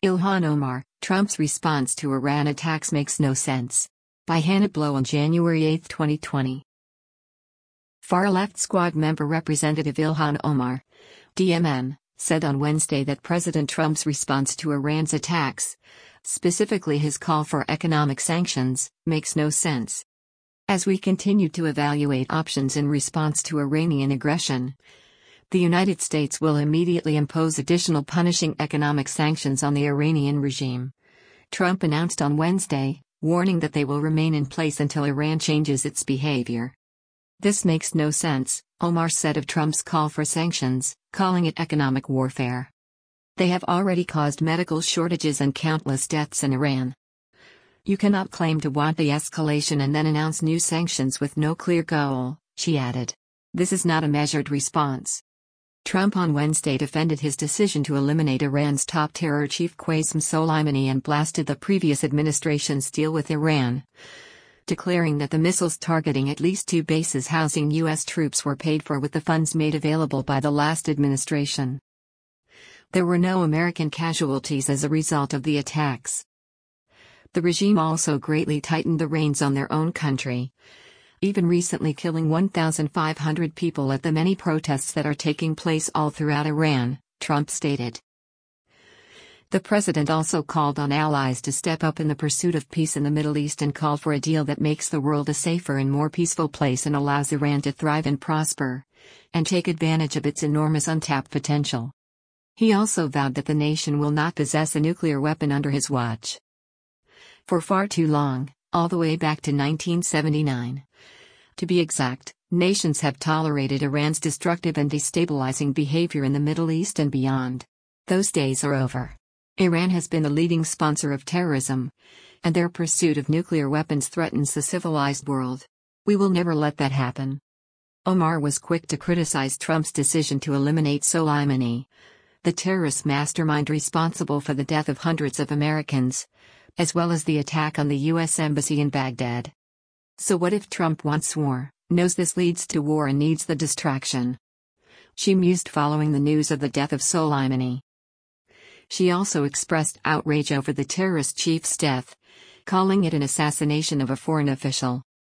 Ilhan Omar, Trump's response to Iran attacks makes no sense. By Hannah Blow on January 8, 2020. Far-left Squad member Representative Ilhan Omar, DMN, said on Wednesday that President Trump's response to Iran's attacks, specifically his call for economic sanctions, makes no sense. As we continue to evaluate options in response to Iranian aggression, the United States will immediately impose additional punishing economic sanctions on the Iranian regime, Trump announced on Wednesday, warning that they will remain in place until Iran changes its behavior. This makes no sense, Omar said of Trump's call for sanctions, calling it economic warfare. They have already caused medical shortages and countless deaths in Iran. You cannot claim to want the escalation and then announce new sanctions with no clear goal, she added. This is not a measured response. Trump on Wednesday defended his decision to eliminate Iran's top terror chief Qasem Soleimani and blasted the previous administration's deal with Iran, declaring that the missiles targeting at least 2 bases housing U.S. troops were paid for with the funds made available by the last administration. There were no American casualties as a result of the attacks. The regime also greatly tightened the reins on their own country, even recently killing 1,500 people at the many protests that are taking place all throughout Iran, Trump stated. The president also called on allies to step up in the pursuit of peace in the Middle East and called for a deal that makes the world a safer and more peaceful place and allows Iran to thrive and prosper, and take advantage of its enormous untapped potential. He also vowed that the nation will not possess a nuclear weapon under his watch. For far too long, all the way back to 1979. To be exact, nations have tolerated Iran's destructive and destabilizing behavior in the Middle East and beyond. Those days are over. Iran has been the leading sponsor of terrorism, and their pursuit of nuclear weapons threatens the civilized world. We will never let that happen. Omar was quick to criticize Trump's decision to eliminate Soleimani, the terrorist mastermind responsible for the death of hundreds of Americans, as well as the attack on the U.S. Embassy in Baghdad. So what if Trump wants war, knows this leads to war and needs the distraction? She mused following the news of the death of Soleimani. She also expressed outrage over the terrorist chief's death, calling it an assassination of a foreign official.